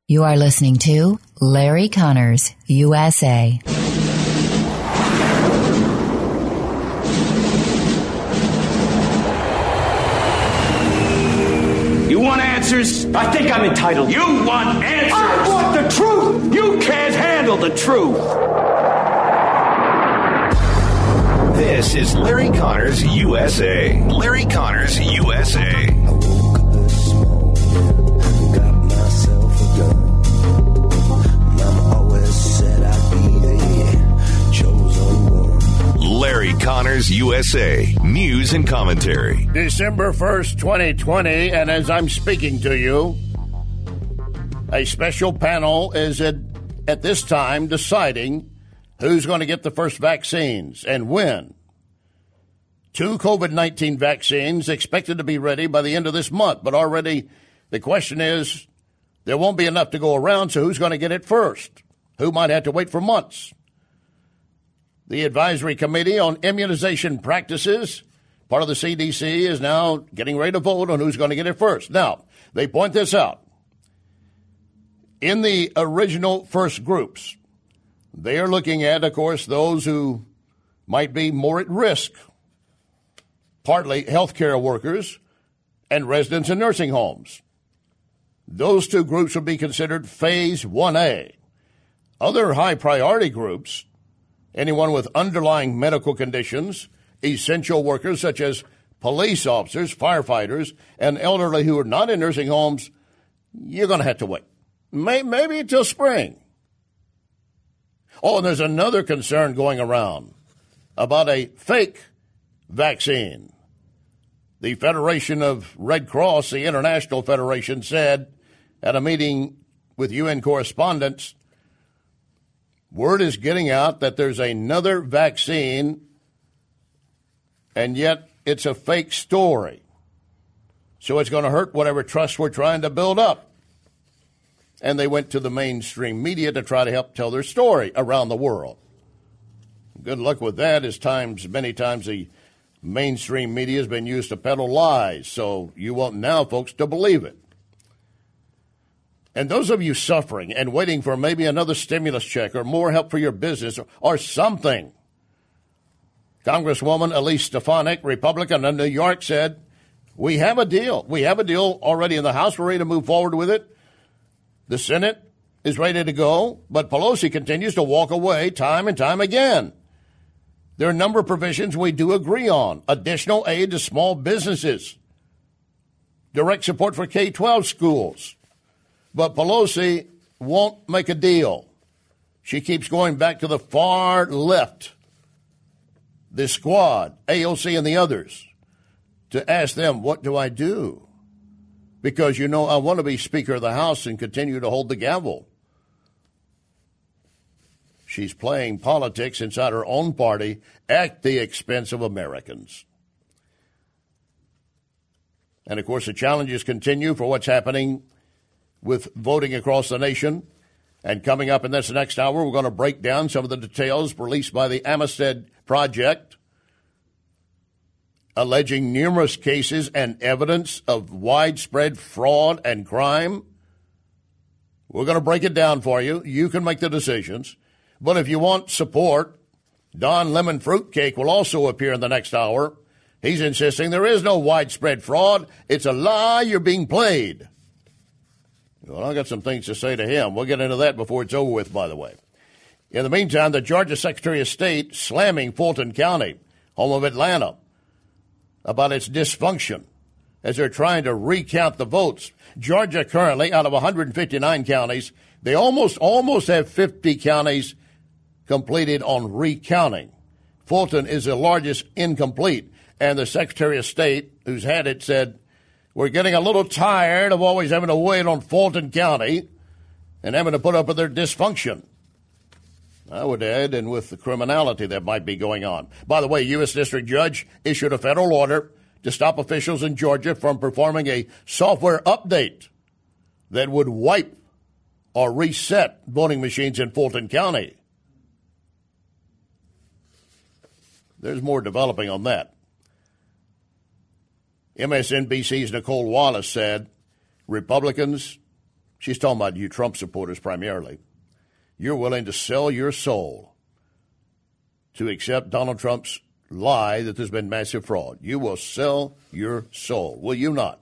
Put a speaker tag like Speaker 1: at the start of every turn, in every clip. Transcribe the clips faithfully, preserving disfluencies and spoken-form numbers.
Speaker 1: You are listening to Larry Connors, U S A.
Speaker 2: You want answers?
Speaker 3: I think I'm entitled.
Speaker 2: You want answers?
Speaker 3: I want the truth!
Speaker 2: You can't handle the truth!
Speaker 4: This is Larry Connors, U S A. Larry Connors, U S A. Larry Connors, U S A. News and commentary.
Speaker 5: December first, twenty twenty, and as I'm speaking to you, a special panel is at, at this time deciding who's going to get the first vaccines and when. Two COVID nineteen vaccines expected to be ready by the end of this month, but already the question is there won't be enough to go around, so who's going to get it first? Who might have to wait for months? The Advisory Committee on Immunization Practices, part of the C D C, is now getting ready to vote on who's going to get it first. Now, they point this out. In the original first groups, they are looking at, of course, those who might be more at risk, partly healthcare workers and residents in nursing homes. Those two groups would be considered Phase one A. Other high-priority groups, anyone with underlying medical conditions, essential workers such as police officers, firefighters, and elderly who are not in nursing homes, you're going to have to wait. Maybe until spring. Oh, and there's another concern going around about a fake vaccine. The Federation of Red Cross, the International Federation, said at a meeting with U N correspondents, word is getting out that there's another vaccine, and yet it's a fake story. So it's going to hurt whatever trust we're trying to build up. And they went to the mainstream media to try to help tell their story around the world. Good luck with that, as times, many times the mainstream media has been used to peddle lies. So you want now, folks, to believe it. And those of you suffering and waiting for maybe another stimulus check or more help for your business or, or something, Congresswoman Elise Stefanik, Republican of New York, said, we have a deal. We have a deal already in the House. We're ready to move forward with it. The Senate is ready to go, but Pelosi continues to walk away time and time again. There are a number of provisions we do agree on. Additional aid to small businesses. Direct support for K twelve schools. But Pelosi won't make a deal. She keeps going back to the far left, the squad, A O C and the others, to ask them, what do I do? Because, you know, I want to be Speaker of the House and continue to hold the gavel. She's playing politics inside her own party at the expense of Americans. And, of course, the challenges continue for what's happening with voting across the nation. And coming up in this next hour, we're going to break down some of the details released by the Amistad Project, alleging numerous cases and evidence of widespread fraud and crime. We're going to break it down for you. You can make the decisions. But if you want support, Don Lemon Fruitcake will also appear in the next hour. He's insisting there is no widespread fraud. It's a lie. You're being played. Well, I've got some things to say to him. We'll get into that before it's over with, by the way. In the meantime, the Georgia Secretary of State slamming Fulton County, home of Atlanta, about its dysfunction as they're trying to recount the votes. Georgia currently, out of one hundred fifty-nine counties, they almost almost have fifty counties completed on recounting. Fulton is the largest incomplete, and the Secretary of State, who's had it, said, we're getting a little tired of always having to wait on Fulton County and having to put up with their dysfunction. I would add, and with the criminality that might be going on. By the way, U S District Judge issued a federal order to stop officials in Georgia from performing a software update that would wipe or reset voting machines in Fulton County. There's more developing on that. M S N B C's Nicole Wallace said Republicans she's talking about you Trump supporters primarily, you're willing to sell your soul to accept Donald Trump's lie that there's been massive fraud. You will sell your soul, will you not?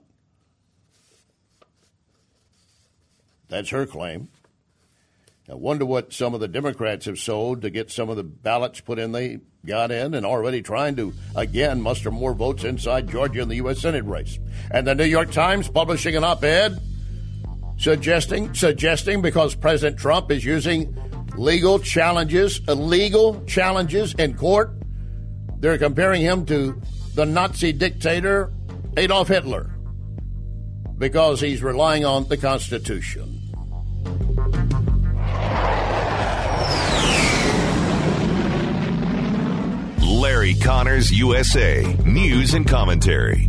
Speaker 5: That's her claim. I wonder what some of the Democrats have sold to get some of the ballots put in they got in, and already trying to, again, muster more votes inside Georgia in the U S Senate race. And the New York Times publishing an op-ed suggesting, suggesting because President Trump is using legal challenges, illegal challenges in court, they're comparing him to the Nazi dictator Adolf Hitler because he's relying on the Constitution.
Speaker 4: Larry Connors, U S A. News and commentary.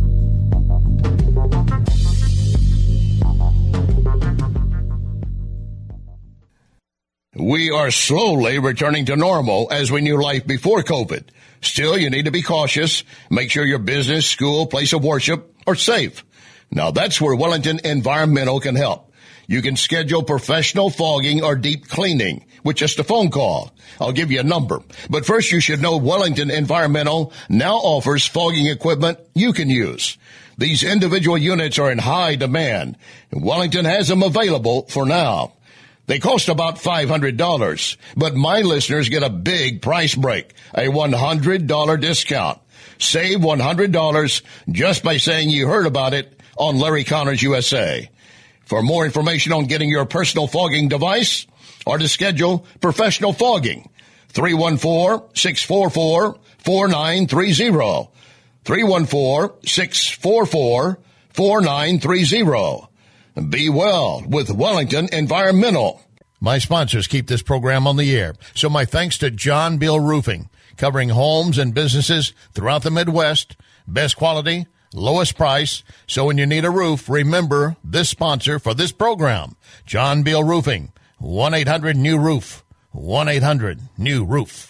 Speaker 5: We are slowly returning to normal as we knew life before COVID. Still, you need to be cautious. Make sure your business, school, place of worship are safe. Now, that's where Wellington Environmental can help. You can schedule professional fogging or deep cleaning with just a phone call. I'll give you a number. But first, you should know Wellington Environmental now offers fogging equipment you can use. These individual units are in high demand, and Wellington has them available for now. They cost about five hundred dollars, but my listeners get a big price break, a one hundred dollars discount. Save one hundred dollars just by saying you heard about it on Larry Connors U S A. For more information on getting your personal fogging device or to schedule professional fogging, three one four, six four four, four nine three zero. three one four, six four four, four nine three zero. Be well with Wellington Environmental. My sponsors keep this program on the air, so my thanks to John Bill Roofing, covering homes and businesses throughout the Midwest. Best quality, lowest price. So when you need a roof, remember this sponsor for this program, John Bill Roofing, one eight hundred new roof, one eight hundred new roof.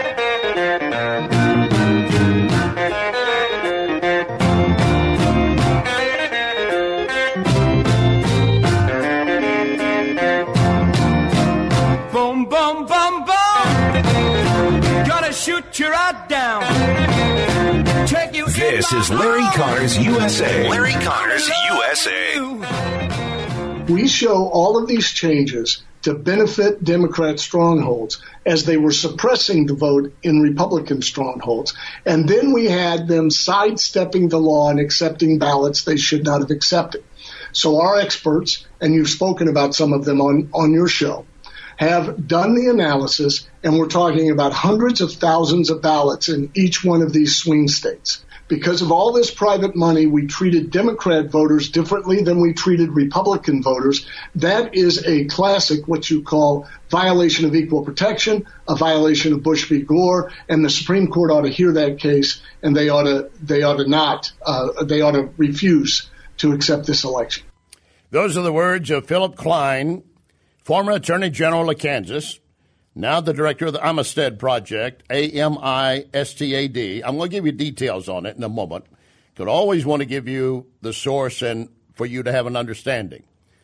Speaker 3: Boom, boom, boom, boom. Gonna shoot you right down. Take you
Speaker 4: This is Larry Connors U S A. Larry Connors U S A.
Speaker 6: We show all of these changes to benefit Democrat strongholds as they were suppressing the vote in Republican strongholds. And then we had them sidestepping the law and accepting ballots they should not have accepted. So our experts, and you've spoken about some of them on, on your show, have done the analysis, and we're talking about hundreds of thousands of ballots in each one of these swing states. Because of all this private money, we treated Democrat voters differently than we treated Republican voters. That is a classic, what you call violation of equal protection, a violation of Bush v. Gore, and the Supreme Court ought to hear that case, and they ought to, they ought to not, uh, they ought to refuse to accept this election.
Speaker 5: Those are the words of Philip Klein, former Attorney General of Kansas, now the director of the Amistad Project, A M I S T A D. I'm going to give you details on it in a moment. Could always want to give you the source and for you to have an understanding.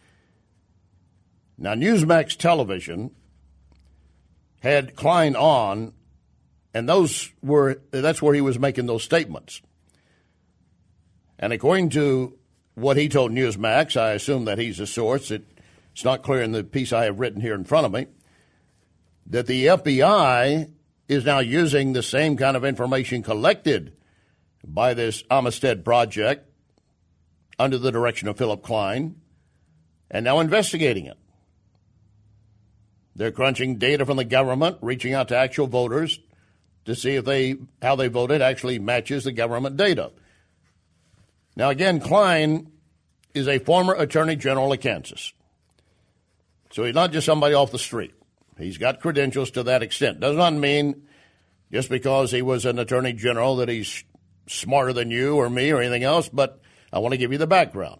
Speaker 5: Now, Newsmax Television had Klein on, and those were that's where he was making those statements. And according to what he told Newsmax, I assume that he's a source. It, it's not clear in the piece I have written here in front of me, that the F B I is now using the same kind of information collected by this Amistad Project under the direction of Philip Klein and now investigating it. They're crunching data from the government, reaching out to actual voters to see if they how they voted actually matches the government data. Now, again, Klein is a former Attorney General of Kansas. So he's not just somebody off the street. He's got credentials to that extent. Does not mean just because he was an attorney general that he's smarter than you or me or anything else, but I want to give you the background.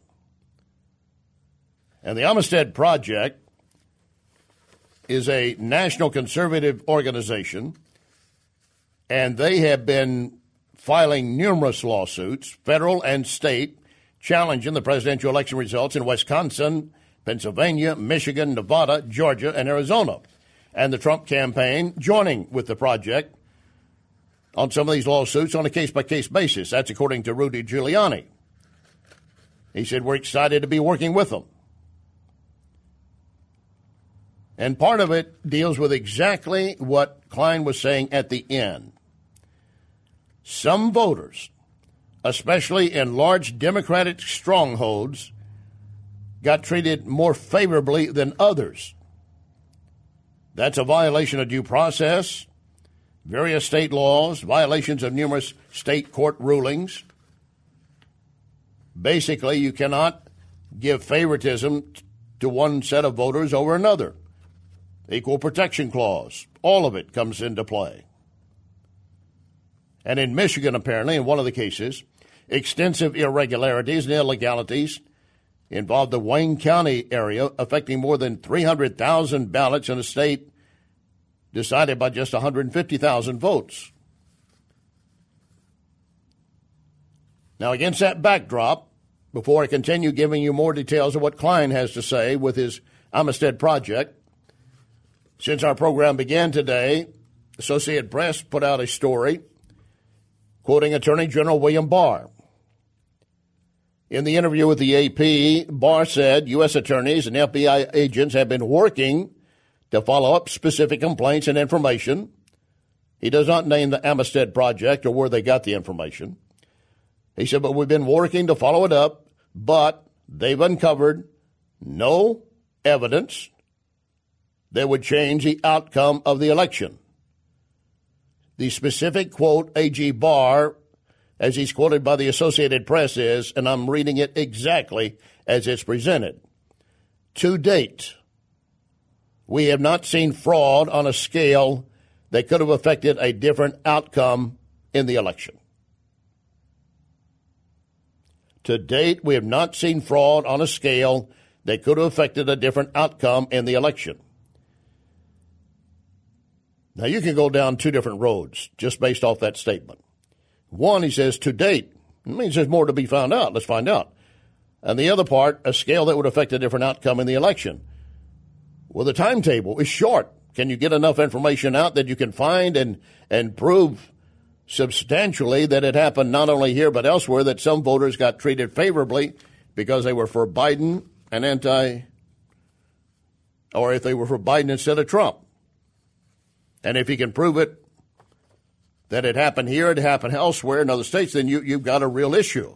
Speaker 5: And the Amistad Project is a national conservative organization, and they have been filing numerous lawsuits, federal and state, challenging the presidential election results in Wisconsin, Pennsylvania, Michigan, Nevada, Georgia, and Arizona. And the Trump campaign joining with the project on some of these lawsuits on a case-by-case basis. That's according to Rudy Giuliani. He said, we're excited to be working with them. And part of it deals with exactly what Klein was saying at the end. Some voters, especially in large Democratic strongholds, got treated more favorably than others. That's a violation of due process, various state laws, violations of numerous state court rulings. Basically, you cannot give favoritism to one set of voters over another. Equal protection clause, all of it comes into play. And in Michigan, apparently, in one of the cases, extensive irregularities and illegalities involved the Wayne County area, affecting more than three hundred thousand ballots in a state decided by just one hundred fifty thousand votes. Now, against that backdrop, before I continue giving you more details of what Klein has to say with his Amistad Project, since our program began today, Associated Press put out a story quoting Attorney General William Barr. In the interview with the A P, Barr said U S attorneys and F B I agents have been working to follow up specific complaints and information. He does not name the Amistad Project or where they got the information. He said, but we've been working to follow it up, but they've uncovered no evidence that would change the outcome of the election. The specific quote A G Barr, as he's quoted by the Associated Press, is, and I'm reading it exactly as it's presented, to date, we have not seen fraud on a scale that could have affected a different outcome in the election. To date, we have not seen fraud on a scale that could have affected a different outcome in the election. Now, you can go down two different roads just based off that statement. One, he says, to date. It means there's more to be found out. Let's find out. And the other part, a scale that would affect a different outcome in the election. Well, the timetable is short. Can you get enough information out that you can find and, and prove substantially that it happened not only here but elsewhere, that some voters got treated favorably because they were for Biden and anti, or if they were for Biden instead of Trump? And if you can prove it, that it happened here, it happened elsewhere in other states, then you, you've got a real issue.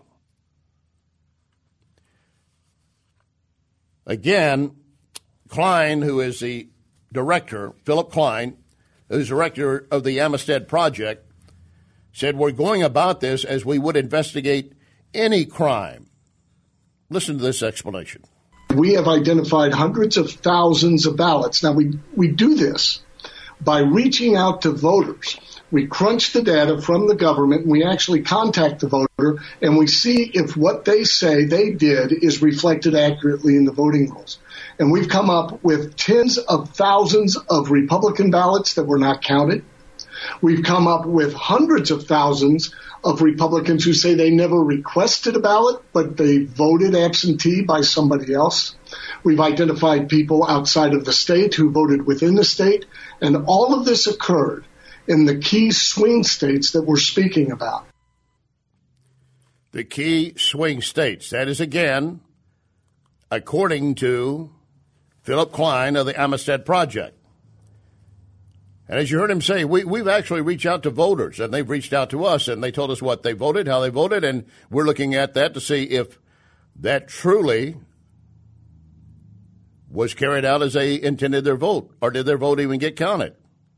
Speaker 5: Again, Klein, who is the director, Philip Klein, who's director of the Amistad Project, said we're going about this as we would investigate any crime. Listen to this explanation.
Speaker 6: We have identified hundreds of thousands of ballots. Now, we, we do this by reaching out to voters. We crunch the data from the government, and we actually contact the voter, and we see if what they say they did is reflected accurately in the voting rolls. And we've come up with tens of thousands of Republican ballots that were not counted. We've come up with hundreds of thousands of Republicans who say they never requested a ballot, but they voted absentee by somebody else. We've identified people outside of the state who voted within the state. And all of this occurred in the key swing states that we're speaking about.
Speaker 5: The key swing states. That is, again, according to Philip Klein of the Amistad Project. And as you heard him say, we, we've actually reached out to voters, and they've reached out to us, and they told us what they voted, how they voted, and we're looking at that to see if that truly was carried out as they intended their vote, or did their vote even get counted?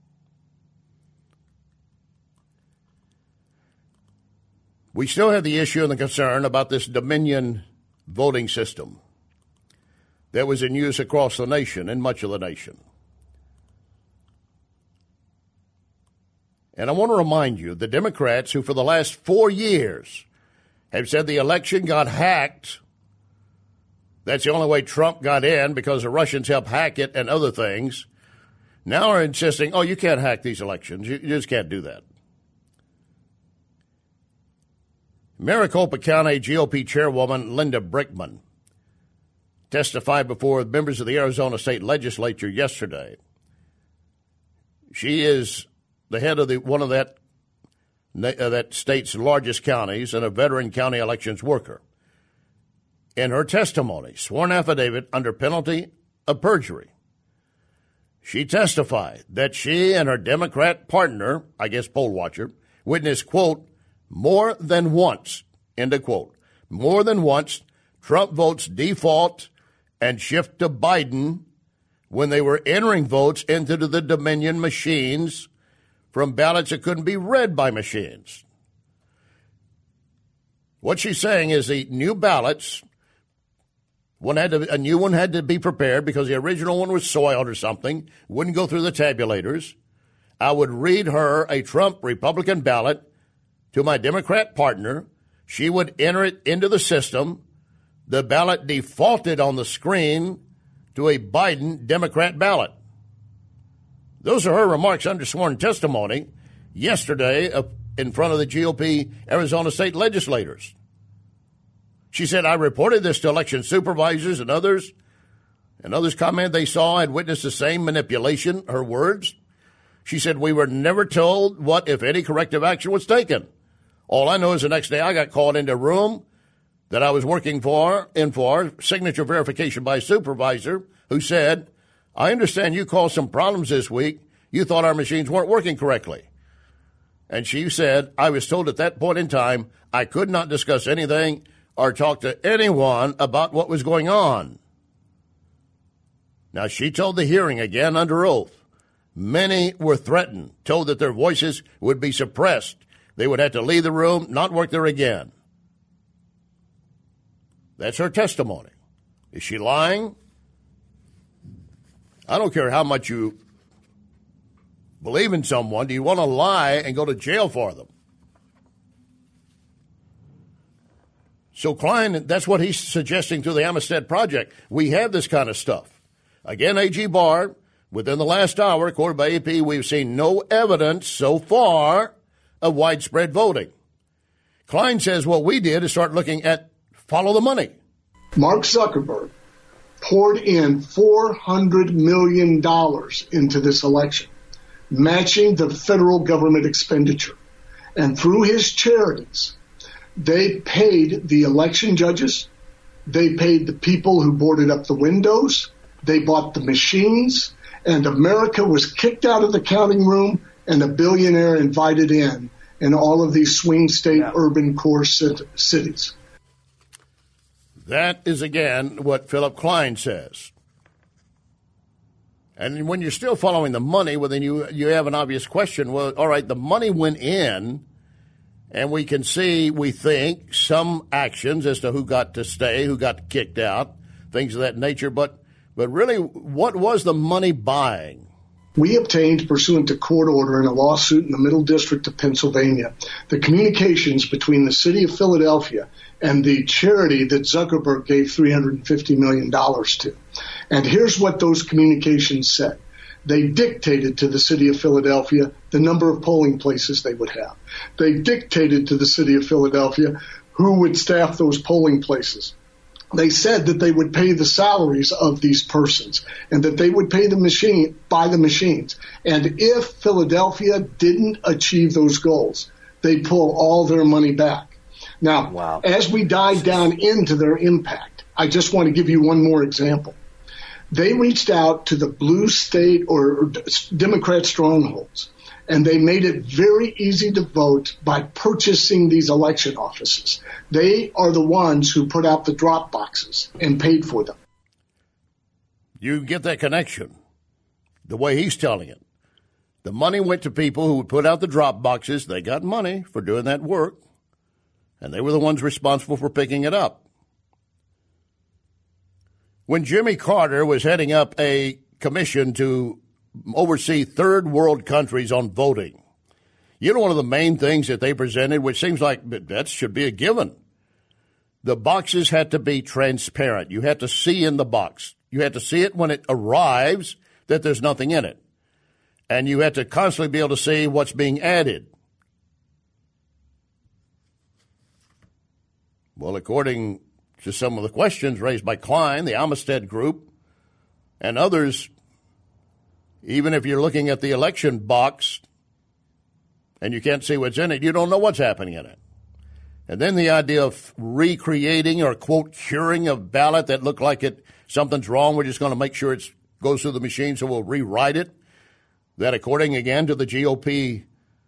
Speaker 5: We still have the issue and the concern about this Dominion voting system that was in use across the nation, in much of the nation. And I want to remind you, the Democrats who for the last four years have said the election got hacked, that's the only way Trump got in because the Russians helped hack it and other things, now are insisting, oh, you can't hack these elections. You, you just can't do that. Maricopa County G O P chairwoman Linda Brickman testified before members of the Arizona State Legislature yesterday. She is the head of the one of that uh, that state's largest counties and a veteran county elections worker. In her testimony, sworn affidavit under penalty of perjury, she testified that she and her Democrat partner, I guess poll watcher, witnessed, quote, more than once, end of quote, more than once, Trump votes default and shift to Biden when they were entering votes into the Dominion machines from ballots that couldn't be read by machines. What she's saying is the new ballots, one had to, a new one had to be prepared because the original one was soiled or something, wouldn't go through the tabulators. I would read her a Trump Republican ballot to my Democrat partner. She would enter it into the system. The ballot defaulted on the screen to a Biden Democrat ballot. Those are her remarks under sworn testimony yesterday in front of the G O P Arizona State legislators. She said, I reported this to election supervisors and others, and others commented they saw and witnessed the same manipulation, her words. She said, we were never told what, if any, corrective action was taken. All I know is the next day I got called into a room that I was working for, in for, signature verification by a supervisor who said, I understand you caused some problems this week. You thought our machines weren't working correctly. And she said, I was told at that point in time I could not discuss anything or talk to anyone about what was going on. Now, she told the hearing again under oath. Many were threatened, told that their voices would be suppressed. They would have to leave the room, not work there again. That's her testimony. Is she lying? I don't care how much you believe in someone. Do you want to lie and go to jail for them? So Klein, that's what he's suggesting through the Amistad Project. We have this kind of stuff. Again, A G Barr, within the last hour, quoted by A P, we've seen no evidence so far of widespread voting. Klein says what we did is start looking at follow the money.
Speaker 6: Mark Zuckerberg poured in four hundred million dollars into this election, matching the federal government expenditure. And through his charities, they paid the election judges, they paid the people who boarded up the windows, they bought the machines, and America was kicked out of the counting room and a billionaire invited in in all of these swing state yeah. urban core cities.
Speaker 5: That is, again, what Philip Klein says. And when you're still following the money, well, then you, you have an obvious question. Well, all right, the money went in, and we can see, we think, some actions as to who got to stay, who got kicked out, things of that nature. But, but really, what was the money buying?
Speaker 6: We obtained, pursuant to court order in a lawsuit in the Middle District of Pennsylvania, the communications between the city of Philadelphia and the charity that Zuckerberg gave three hundred fifty million dollars to. And here's what those communications said. They dictated to the city of Philadelphia the number of polling places they would have. They dictated to the city of Philadelphia who would staff those polling places. They said that they would pay the salaries of these persons and that they would pay the machine, buy the machines. And if Philadelphia didn't achieve those goals, they'd pull all their money back. Now, wow. As we dive down into their impact, I just want to give you one more example. They reached out to the blue state or, or Democrat strongholds, and they made it very easy to vote by purchasing these election offices. They are the ones who put out the drop boxes and paid for them.
Speaker 5: You get that connection, the way he's telling it. The money went to people who would put out the drop boxes. They got money for doing that work, and they were the ones responsible for picking it up. When Jimmy Carter was heading up a commission to oversee third world countries on voting, you know, one of the main things that they presented, which seems like that should be a given, the boxes had to be transparent. You had to see in the box. You had to see it when it arrives that there's nothing in it. And you had to constantly be able to see what's being added. Well, according to some of the questions raised by Klein, the Amistad Group, and others, even if you're looking at the election box and you can't see what's in it, you don't know what's happening in it. And then the idea of recreating or, quote, curing a ballot that looked like it something's wrong, we're just going to make sure it goes through the machine, so we'll rewrite it. That, according, again, to the G O P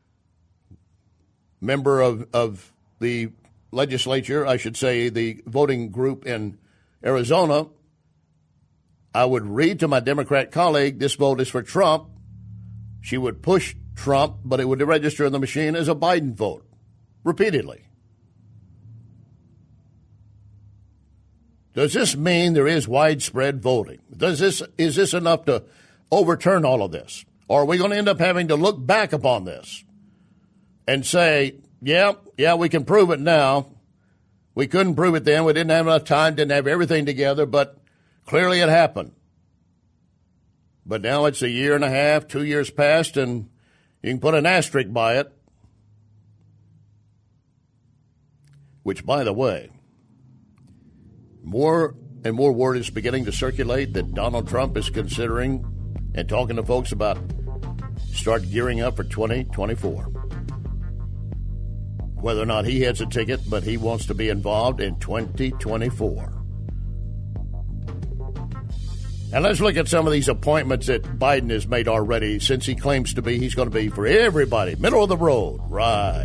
Speaker 5: member of, of the legislature, I should say the voting group in Arizona, I would read to my Democrat colleague, this vote is for Trump. She would push Trump, but it would register in the machine as a Biden vote, repeatedly. Does this mean there is widespread voting? Does this is this enough to overturn all of this? Or are we going to end up having to look back upon this and say, yeah, yeah, we can prove it now. We couldn't prove it then. We didn't have enough time, didn't have everything together, but clearly it happened. But now it's a year and a half, two years past, and you can put an asterisk by it. Which, by the way, more and more word is beginning to circulate that Donald Trump is considering and talking to folks about start gearing up for twenty twenty-four. Whether or not he has a ticket, but he wants to be involved in twenty twenty-four. And let's look at some of these appointments that Biden has made already since he claims to be, he's going to be for everybody, middle of the road. Right.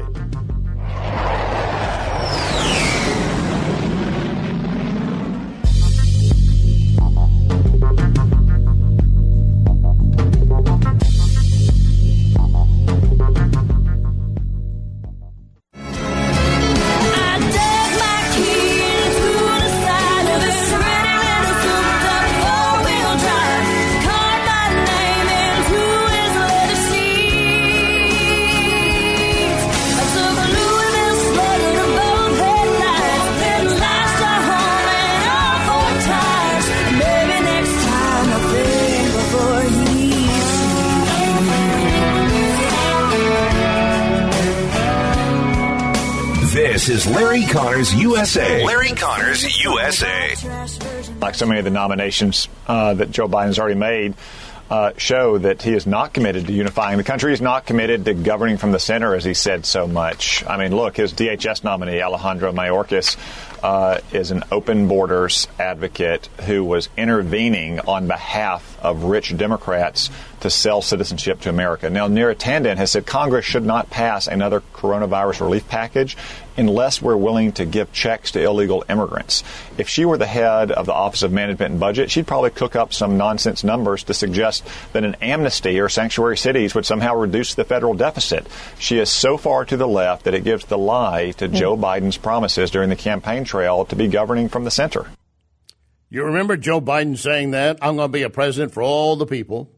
Speaker 4: This is Larry Connors U S A. Larry Connors U S A.
Speaker 7: Like so many of the nominations uh, that Joe Biden's already made uh, show that he is not committed to unifying the country. He's not committed to governing from the center, as he said so much. I mean, look, his D H S nominee, Alejandro Mayorkas, uh, is an open borders advocate who was intervening on behalf of rich Democrats to sell citizenship to America. Now, Neera Tanden has said Congress should not pass another coronavirus relief package unless we're willing to give checks to illegal immigrants. If she were the head of the Office of Management and Budget, she'd probably cook up some nonsense numbers to suggest that an amnesty or sanctuary cities would somehow reduce the federal deficit. She is so far to the left that it gives the lie to mm-hmm. Joe Biden's promises during the campaign trail to be governing from the center.
Speaker 5: You remember Joe Biden saying that? I'm going to be a president for all the people.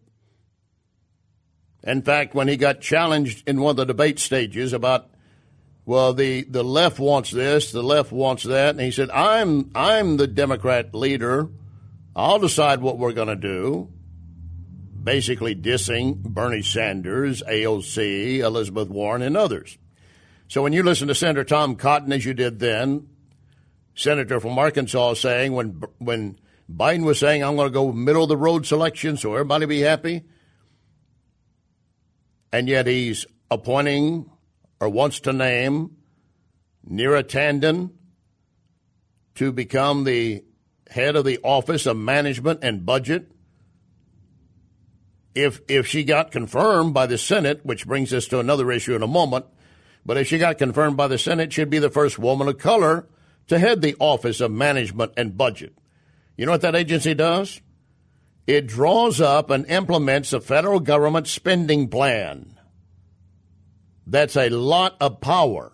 Speaker 5: In fact, when he got challenged in one of the debate stages about, well, the, the left wants this, the left wants that, and he said, I'm I'm the Democrat leader. I'll decide what we're going to do. Basically dissing Bernie Sanders, A O C, Elizabeth Warren, and others. So when you listen to Senator Tom Cotton, as you did then, Senator from Arkansas saying, when when Biden was saying, I'm going to go middle-of-the-road selection so everybody be happy, and yet he's appointing or wants to name Neera Tanden to become the head of the Office of Management and Budget. If if she got confirmed by the Senate, which brings us to another issue in a moment, but if she got confirmed by the Senate, she'd be the first woman of color to head the Office of Management and Budget. You know what that agency does? It draws up and implements a federal government spending plan. That's a lot of power.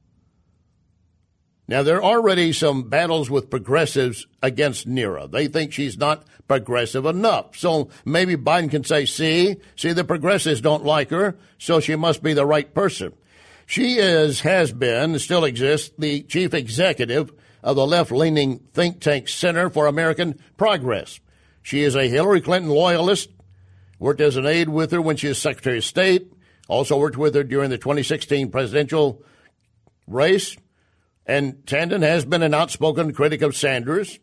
Speaker 5: Now, there are already some battles with progressives against Neera. They think she's not progressive enough. So maybe Biden can say, see, see, the progressives don't like her, so she must be the right person. She is, has been, and still exists, the chief executive of the left-leaning think tank Center for American Progress. She is a Hillary Clinton loyalist, worked as an aide with her when she was Secretary of State, also worked with her during the twenty sixteen presidential race, And Tandon has been an outspoken critic of Sanders.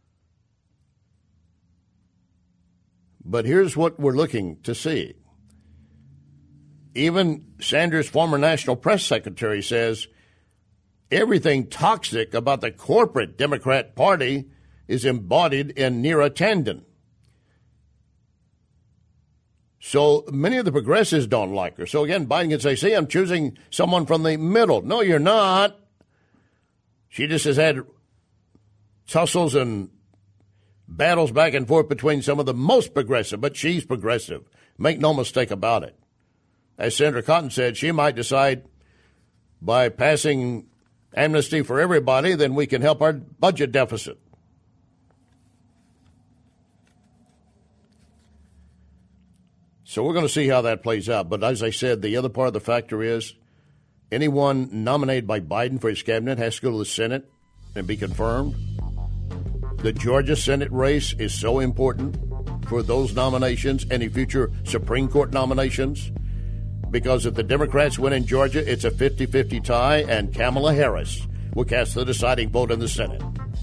Speaker 5: But here's what we're looking to see. Even Sanders' former national press secretary says everything toxic about the corporate Democrat Party is embodied in Neera Tandon. So many of the progressives don't like her. So again, Biden can say, see, I'm choosing someone from the middle. No, you're not. She just has had tussles and battles back and forth between some of the most progressive, but she's progressive. Make no mistake about it. As Senator Cotton said, she might decide by passing amnesty for everybody, then we can help our budget deficit. So we're going to see how that plays out. But as I said, the other part of the factor is anyone nominated by Biden for his cabinet has to go to the Senate and be confirmed. The Georgia Senate race is so important for those nominations, any future Supreme Court nominations, because if the Democrats win in Georgia, it's a fifty-fifty tie, and Kamala Harris will cast the deciding vote in the Senate.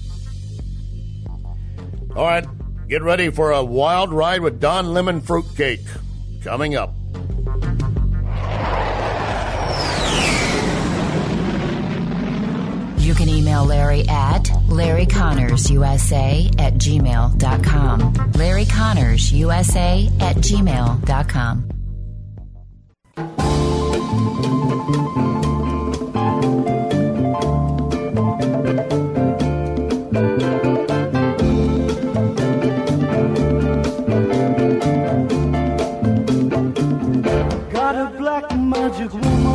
Speaker 5: All right, get ready for a wild ride with Don Lemon Fruitcake coming up.
Speaker 1: You can email Larry at Larry Connors U S A at gmail dot com. Larry Connors U S A at gmail dot com.
Speaker 3: Got a black magic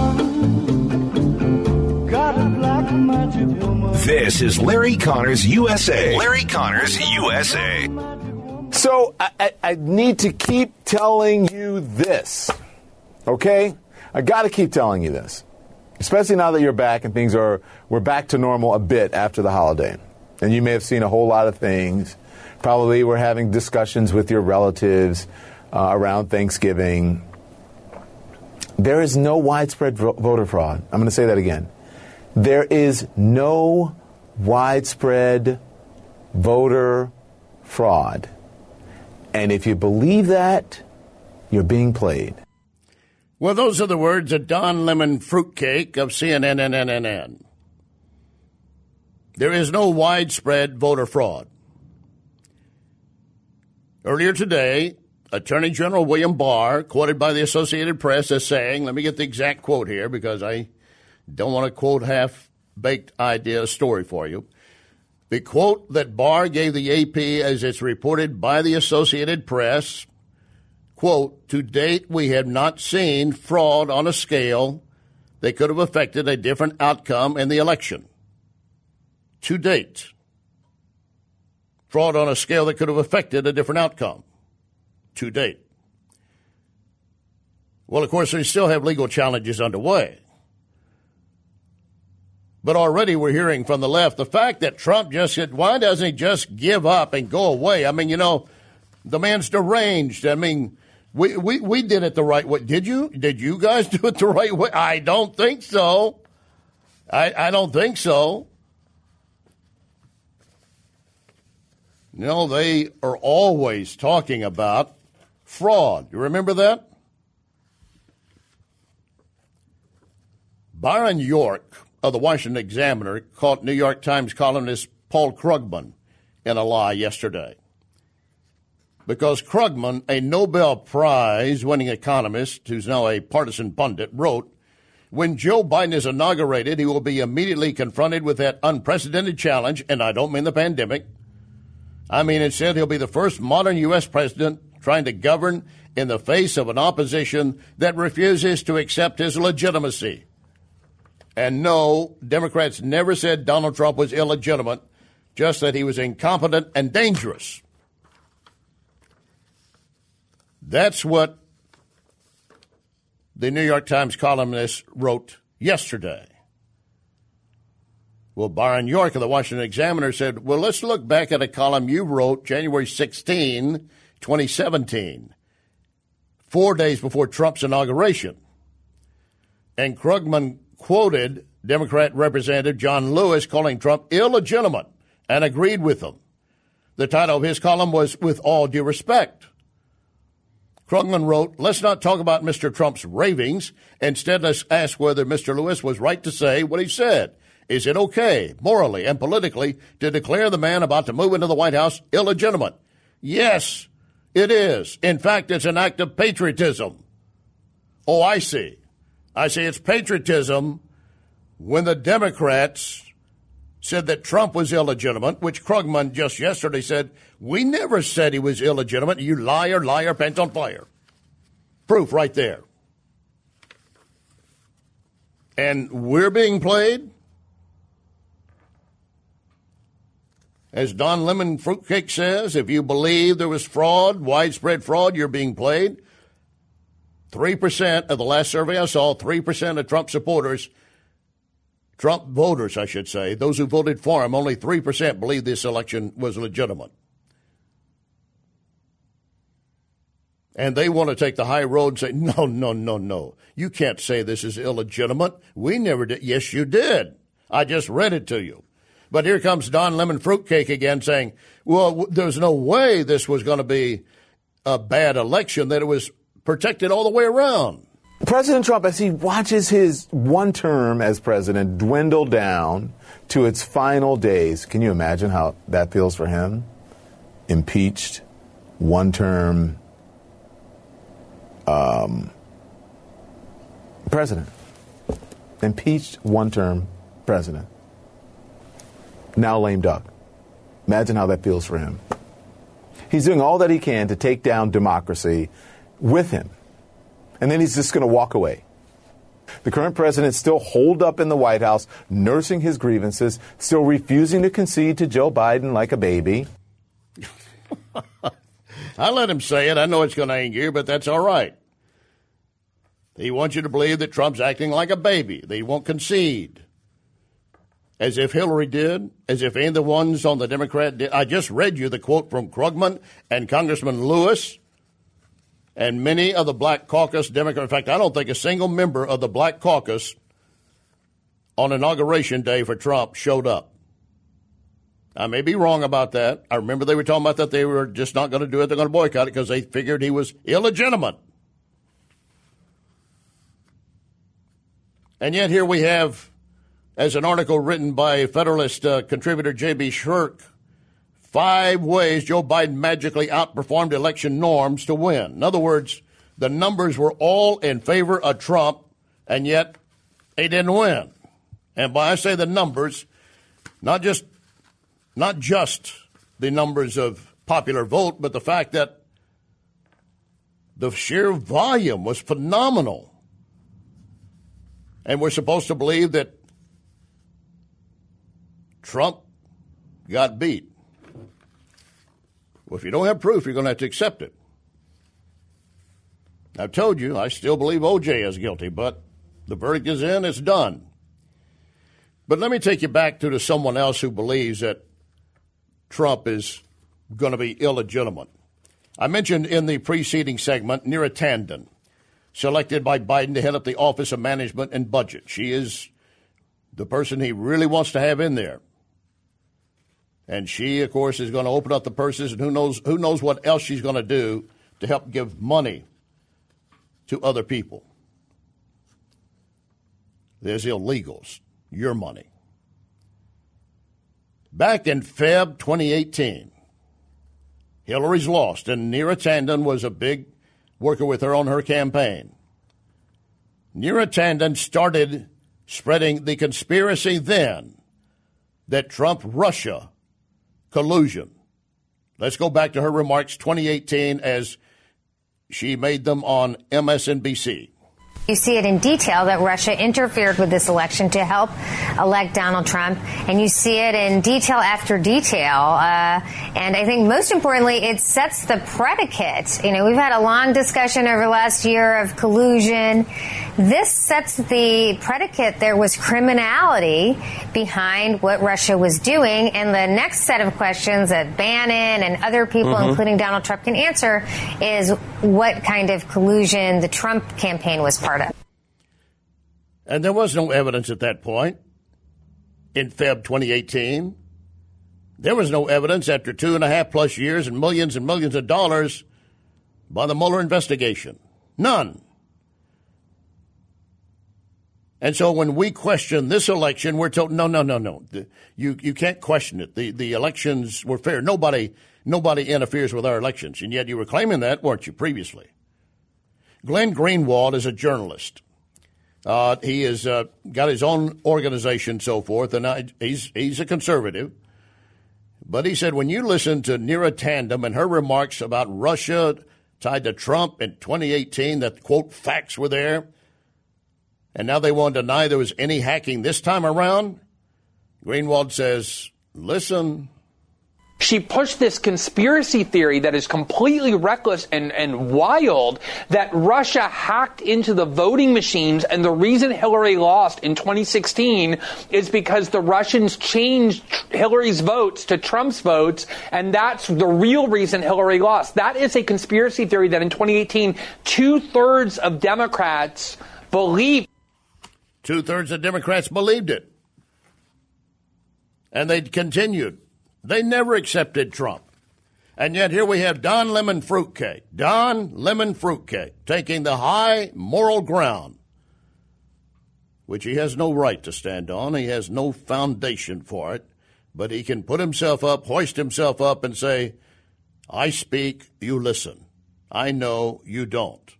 Speaker 3: woman. Got a black magic woman.
Speaker 4: This is Larry Connors U S A. Larry Connors U S A.
Speaker 8: So I, I, I need to keep telling you this, okay? I got to keep telling you this, especially now that you're back and things are we're back to normal a bit after the holiday, and you may have seen a whole lot of things. Probably we're having discussions with your relatives uh, around Thanksgiving. There is no widespread vo- voter fraud. I'm going to say that again. There is no widespread voter fraud. And if you believe that, you're being played.
Speaker 5: Well, those are the words of Don Lemon Fruitcake of C N N N N N N. There is no widespread voter fraud. Earlier today, Attorney General William Barr, quoted by the Associated Press as saying, let me get the exact quote here because I don't want to quote half-baked idea story for you. The quote that Barr gave the A P as it's reported by the Associated Press, quote, to date we have not seen fraud on a scale that could have affected a different outcome in the election. To date. Fraud on a scale that could have affected a different outcome. To date. Well, of course, we still have legal challenges underway. But already we're hearing from the left the fact that Trump just said, why doesn't he just give up and go away? I mean, you know, the man's deranged. I mean, we, we, we did it the right way. Did you? Did you guys do it the right way? I don't think so. I, I don't think so. You know, they are always talking about fraud. You remember that? Byron York of the Washington Examiner caught New York Times columnist Paul Krugman in a lie yesterday. Because Krugman, a Nobel Prize-winning economist who's now a partisan pundit, wrote, when Joe Biden is inaugurated, he will be immediately confronted with that unprecedented challenge, and I don't mean the pandemic. I mean, it said he'll be the first modern U S president trying to govern in the face of an opposition that refuses to accept his legitimacy. And no, Democrats never said Donald Trump was illegitimate, just that he was incompetent and dangerous. That's what the New York Times columnist wrote yesterday. Well, Byron York of the Washington Examiner said, well, let's look back at a column you wrote January sixteenth, twenty seventeen, four days before Trump's inauguration. And Krugman quoted Democrat Representative John Lewis calling Trump illegitimate and agreed with him. The title of his column was With All Due Respect. Krugman wrote, let's not talk about Mister Trump's ravings. Instead, let's ask whether Mister Lewis was right to say what he said. Is it okay, morally and politically, to declare the man about to move into the White House illegitimate? Yes, it is. In fact, it's an act of patriotism. Oh, I see. I see it's patriotism when the Democrats said that Trump was illegitimate, which Krugman just yesterday said, we never said he was illegitimate. You liar, liar, pants on fire. Proof right there. And we're being played? As Don Lemon Fruitcake says, if you believe there was fraud, widespread fraud, you're being played. three percent of the last survey I saw, three percent of Trump supporters, Trump voters, I should say, those who voted for him, only three percent believe this election was legitimate. And they want to take the high road and say, no, no, no, no. You can't say this is illegitimate. We never did. Yes, you did. I just read it to you. But here comes Don Lemon Fruitcake again saying, well, there's no way this was going to be a bad election, that it was protected all the way around.
Speaker 8: President Trump, as he watches his one term as president dwindle down to its final days, can you imagine how that feels for him? Impeached, one term um, president. Impeached, one term president. Now lame duck. Imagine how that feels for him. He's doing all that he can to take down democracy with him. And then he's just going to walk away. The current president still holed up in the White House, nursing his grievances, still refusing to concede to Joe Biden like a baby.
Speaker 5: I let him say it. I know it's going to anger you, but that's all right. He wants you to believe that Trump's acting like a baby, that he won't concede. As if Hillary did, as if any of the ones on the Democrat did. I just read you the quote from Krugman and Congressman Lewis and many of the Black Caucus Democrats. In fact, I don't think a single member of the Black Caucus on Inauguration Day for Trump showed up. I may be wrong about that. I remember they were talking about that they were just not going to do it. They're going to boycott it because they figured he was illegitimate. And yet here we have, as an article written by Federalist uh, contributor J B. Shirk, five ways Joe Biden magically outperformed election norms to win. In other words, the numbers were all in favor of Trump, and yet he didn't win. And by I say the numbers, not just not just the numbers of popular vote, but the fact that the sheer volume was phenomenal. And we're supposed to believe that Trump got beat. Well, if you don't have proof, you're going to have to accept it. I've told you, I still believe O J is guilty, but the verdict is in, it's done. But let me take you back to, to someone else who believes that Trump is going to be illegitimate. I mentioned in the preceding segment Neera Tanden, selected by Biden to head up the Office of Management and Budget. She is the person he really wants to have in there. And she, of course, is going to open up the purses, and who knows who knows what else she's going to do to help give money to other people. There's illegals, your money. Back in February twenty eighteen, Hillary's lost, and Neera Tanden was a big worker with her on her campaign. Neera Tanden started spreading the conspiracy then that Trump-Russia collusion. Let's go back to her remarks twenty eighteen as she made them on M S N B C.
Speaker 9: You see it in detail that Russia interfered with this election to help elect Donald Trump, and you see it in detail after detail. Uh, and I think most importantly, it sets the predicate. You know, we've had a long discussion over the last year of collusion. This sets the predicate. There was criminality behind what Russia was doing, and the next set of questions that Bannon and other people, mm-hmm. including Donald Trump, can answer is what kind of collusion the Trump campaign was part of.
Speaker 5: And there was no evidence at that point in February twenty eighteen. There was no evidence after two and a half plus years and millions and millions of dollars by the Mueller investigation. None. And so when we question this election, we're told, no, no, no, no. The, you you can't question it. The the elections were fair. Nobody nobody interferes with our elections. And yet you were claiming that, weren't you, previously? Glenn Greenwald is a journalist. Uh, he has uh, got his own organization and so forth, and I, he's he's a conservative. But he said when you listen to Neera Tandem and her remarks about Russia tied to Trump in twenty eighteen, that, quote, facts were there, and now they want to deny there was any hacking this time around, Greenwald says, listen.
Speaker 10: She pushed this conspiracy theory that is completely reckless and, and wild, that Russia hacked into the voting machines, and the reason Hillary lost in twenty sixteen is because the Russians changed Hillary's votes to Trump's votes, and that's the real reason Hillary lost. That is a conspiracy theory that in twenty eighteen, two-thirds of Democrats believe.
Speaker 5: Two-thirds of Democrats believed it. And they continued. They never accepted Trump. And yet here we have Don Lemon Fruitcake. Don Lemon Fruitcake taking the high moral ground, which he has no right to stand on. He has no foundation for it. But he can put himself up, hoist himself up, and say, I speak, you listen. I know, you don't.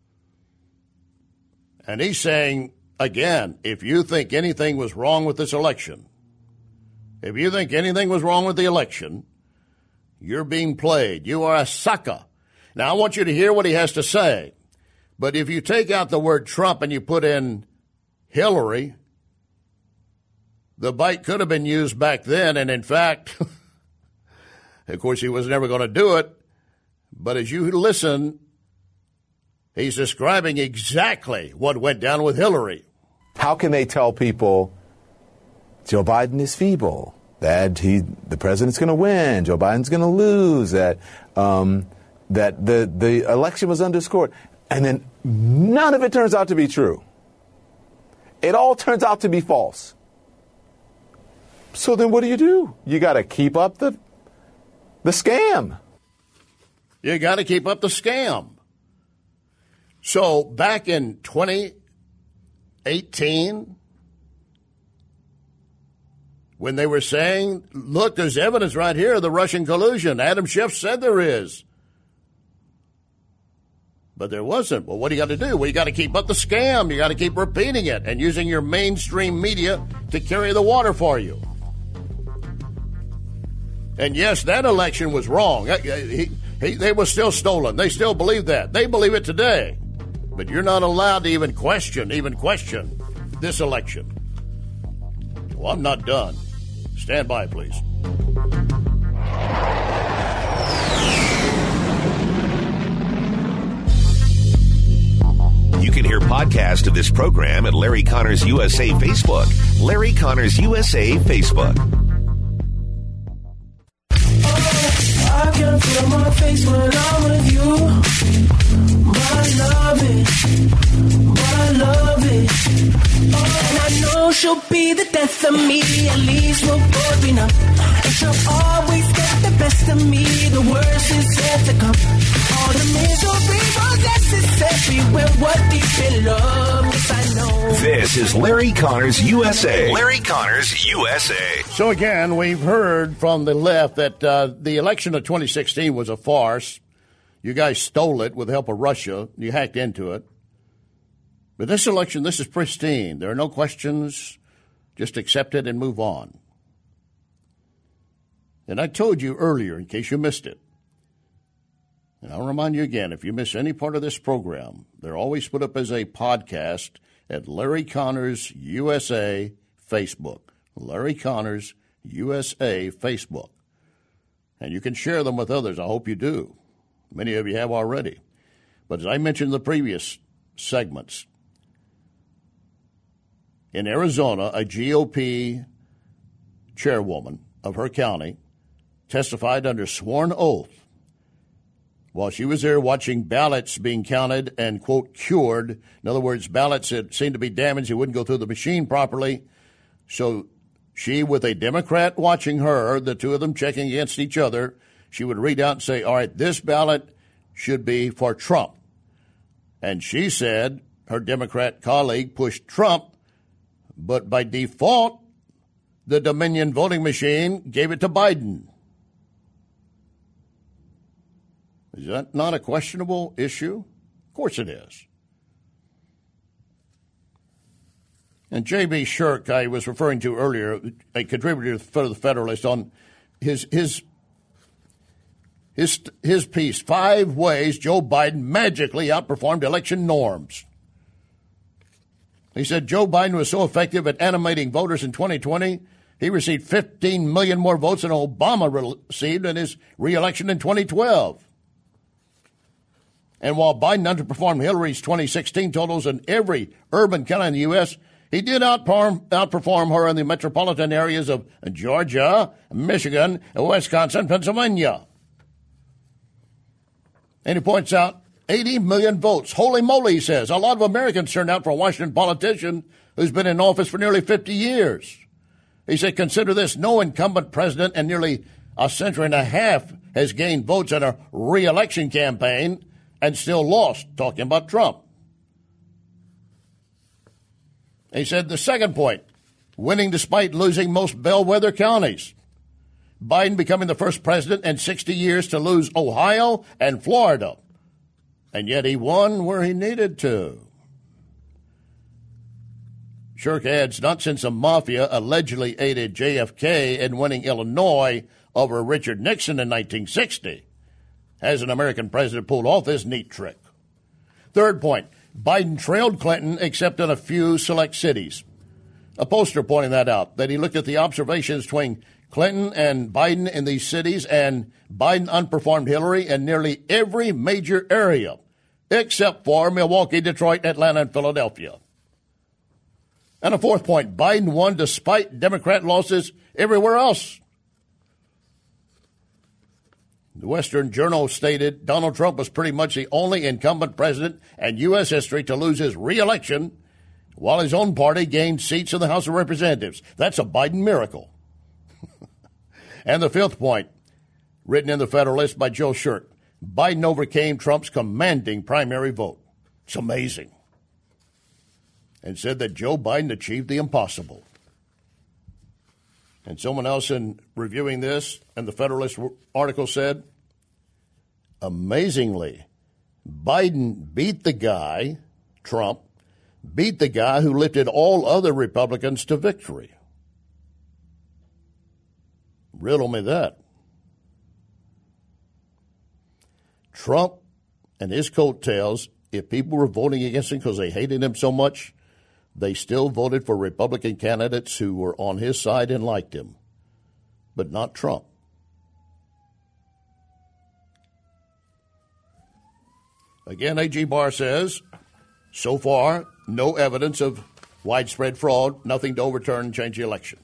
Speaker 5: And he's saying, again, if you think anything was wrong with this election, if you think anything was wrong with the election, you're being played. You are a sucker. Now, I want you to hear what he has to say. But if you take out the word Trump and you put in Hillary, the bite could have been used back then. And in fact, of course, he was never going to do it. But as you listen, he's describing exactly what went down with Hillary.
Speaker 8: How can they tell people Joe Biden is feeble, that he, the president's going to win, Joe Biden's going to lose, that um, that the, the election was underscored, and then none of it turns out to be true? It all turns out to be false. So then what do you do? You got to keep up the the scam.
Speaker 5: You got to keep up the scam. So back in twenty eighteen, when they were saying, look, there's evidence right here of the Russian collusion. Adam Schiff said there is. But there wasn't. Well, what do you got to do? Well, you got to keep up the scam. You got to keep repeating it and using your mainstream media to carry the water for you. And yes, that election was wrong. He, he, they were still stolen. They still believe that. They believe it today. But you're not allowed to even question, even question this election. Well, I'm not done. Stand by, please.
Speaker 4: You can hear podcast of this program at Larry Connors U S A Facebook. Larry Connors U S A Facebook.
Speaker 11: I can feel my face when I'm with you, but I love it, but I love it. Oh, and I know she'll be the death of me, at least we'll both be numb. And she'll always get the best of me, the worst is yet to come. All the misery was necessary when we're deep in love, yes I know.
Speaker 4: This is Larry Connors U S A. Larry Connors U S A.
Speaker 5: So again, we've heard from the left that uh, the election of twenty sixteen was a farce. You guys stole it with the help of Russia. You hacked into it. But this election, this is pristine. There are no questions. Just accept it and move on. And I told you earlier, in case you missed it, and I'll remind you again, if you miss any part of this program, they're always put up as a podcast at Larry Connors U S A Facebook. Larry Connors U S A Facebook. And you can share them with others. I hope you do. Many of you have already. But as I mentioned in the previous segments, in Arizona, a G O P chairwoman of her county testified under sworn oath while she was there watching ballots being counted and, quote, cured. In other words, ballots that seemed to be damaged, it wouldn't go through the machine properly. So she, with a Democrat watching her, the two of them checking against each other, she would read out and say, all right, this ballot should be for Trump. And she said her Democrat colleague pushed Trump, but by default, the Dominion voting machine gave it to Biden. Is that not a questionable issue? Of course it is. And J B. Shirk, I was referring to earlier, a contributor for the Federalist, on his his his his piece, Five Ways Joe Biden Magically Outperformed Election Norms. He said Joe Biden was so effective at animating voters in twenty twenty, he received fifteen million more votes than Obama received in his re-election in twenty twelve. And while Biden underperformed Hillary's twenty sixteen totals in every urban county in the U S, he did outperform, outperform her in the metropolitan areas of Georgia, Michigan, Wisconsin, Pennsylvania. And he points out eighty million votes. Holy moly, he says. A lot of Americans turned out for a Washington politician who's been in office for nearly fifty years. He said, consider this, no incumbent president in nearly a century and a half has gained votes in a re-election campaign and still lost, talking about Trump. He said the second point, winning despite losing most bellwether counties. Biden becoming the first president in sixty years to lose Ohio and Florida. And yet he won where he needed to. Shirk adds, not since the mafia allegedly aided J F K in winning Illinois over Richard Nixon in nineteen sixty has an American president pulled off this neat trick. Third point, Biden trailed Clinton except in a few select cities. A pollster pointing that out, that he looked at the observations between Clinton and Biden in these cities, and Biden underperformed Hillary in nearly every major area, except for Milwaukee, Detroit, Atlanta, and Philadelphia. And a fourth point, Biden won despite Democrat losses everywhere else. The Western Journal stated Donald Trump was pretty much the only incumbent president in U S history to lose his re-election, while his own party gained seats in the House of Representatives. That's a Biden miracle. And the fifth point, written in the Federalist by Joe Shirk, Biden overcame Trump's commanding primary vote. It's amazing. And said that Joe Biden achieved the impossible. And someone else in reviewing this, and the Federalist article said, amazingly, Biden beat the guy, Trump, beat the guy who lifted all other Republicans to victory. Riddle me that. Trump and his coattails, if people were voting against him because they hated him so much, they still voted for Republican candidates who were on his side and liked him, but not Trump. Again, A G Barr says, so far, no evidence of widespread fraud, nothing to overturn and change the election.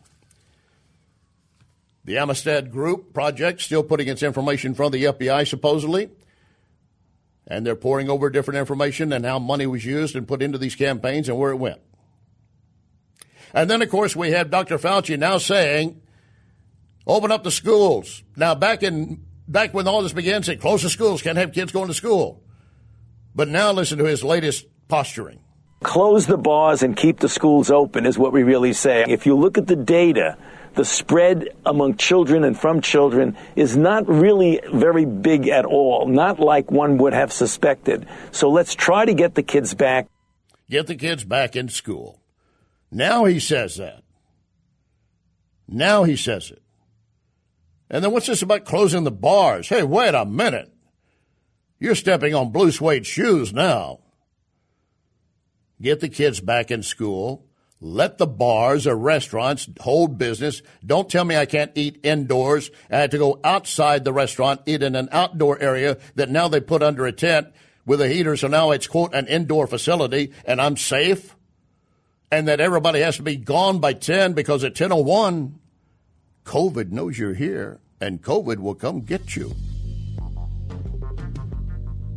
Speaker 5: The Amistad Group project still putting its information in front of the F B I, supposedly, and they're pouring over different information and how money was used and put into these campaigns and where it went. And then, of course, we have Doctor Fauci now saying, open up the schools. Now, back in back when all this began, say, close the schools, can't have kids going to school. But now listen to his latest posturing.
Speaker 12: Close the bars and keep the schools open is what we really say. If you look at the data, the spread among children and from children is not really very big at all, not like one would have suspected. So let's try to get the kids back.
Speaker 5: Get the kids back in school. Now he says that. Now he says it. And then what's this about closing the bars? Hey, wait a minute. You're stepping on blue suede shoes now. Get the kids back in school. Let the bars or restaurants hold business. Don't tell me I can't eat indoors. I had to go outside the restaurant, eat in an outdoor area that now they put under a tent with a heater, so now it's, quote, an indoor facility, and I'm safe. And that everybody has to be gone by ten because at ten oh one, COVID knows you're here, and COVID will come get you.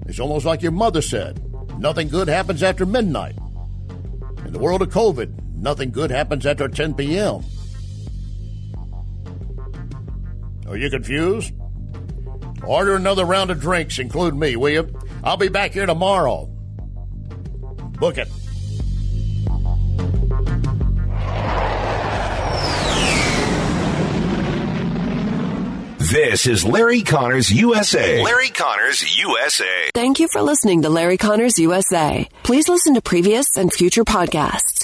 Speaker 5: It's almost like your mother said, nothing good happens after midnight. In the world of COVID, nothing good happens after ten p.m. Are you confused? Order another round of drinks, include me, will you? I'll be back here tomorrow. Book it.
Speaker 4: This is Larry Connors U S A. Larry Connors U S A.
Speaker 13: Thank you for listening to Larry Connors U S A. Please listen to previous and future podcasts